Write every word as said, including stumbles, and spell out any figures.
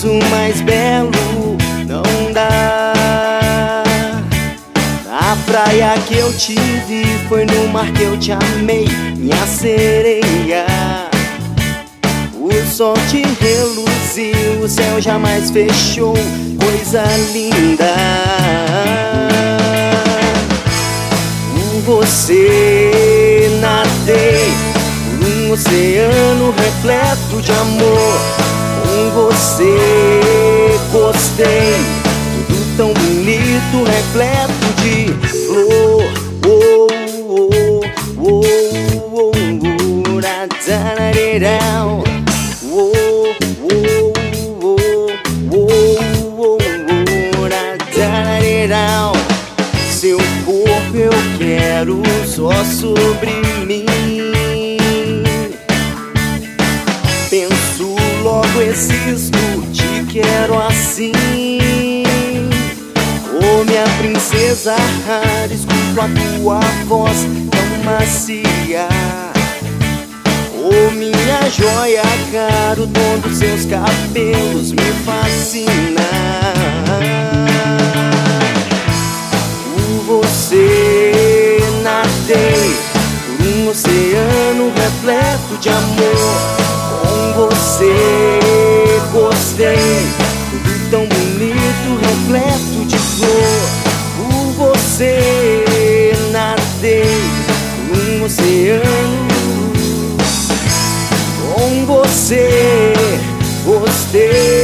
sorriso mais belo não dá. A praia que eu te vi, foi no mar que eu te amei, minha sereia. O sol te reluziu, o céu jamais fechou, coisa linda. Por você nadei, por um oceano repleto de amor. Com você gostei, tudo tão bonito, repleto de flor. Oh, oh, oh, oh, oh, da, da, da, da. Oh, oh, oh, oh, oh, da, da, da. Seu corpo eu quero só sobre mim. Penso, logo existo, te quero assim. Oh, minha princesa rara, escuto a tua voz tão macia. Oh, minha joia cara, o tom dos seus cabelos me fascina. Por você nadei, por um oceano repleto de amor. Com você gostei, tudo tão bonito, repleto de flor. Por você nadei, por um oceano. Com você gostei.